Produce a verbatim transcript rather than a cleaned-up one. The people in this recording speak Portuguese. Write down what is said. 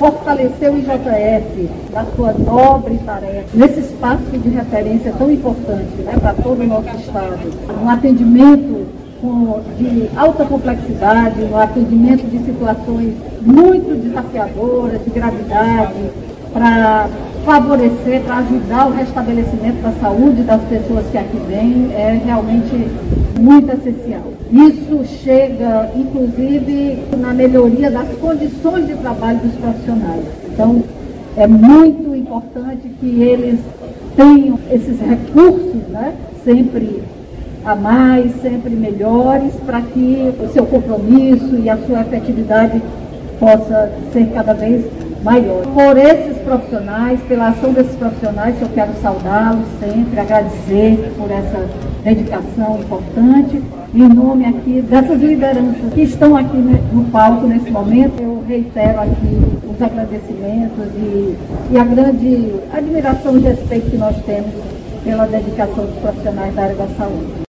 fortalecer o I J F na sua nobre tarefa, nesse espaço de referência tão importante, né, para todo o nosso Estado, um atendimento com, de alta complexidade, um atendimento de situações muito desafiadoras, de gravidade, para favorecer, para ajudar o restabelecimento da saúde das pessoas que aqui vêm, é realmente muito essencial. Isso chega, inclusive, na melhoria das condições de trabalho dos profissionais. Então, é muito importante que eles tenham esses recursos, né, sempre a mais, sempre melhores, para que o seu compromisso e a sua efetividade possa ser cada vez maior. Por esses profissionais, pela ação desses profissionais, eu quero saudá-los sempre, agradecer por essa dedicação importante. Em nome aqui dessas lideranças que estão aqui no palco nesse momento, eu reitero aqui os agradecimentos e, e a grande admiração e respeito que nós temos pela dedicação dos profissionais da área da saúde.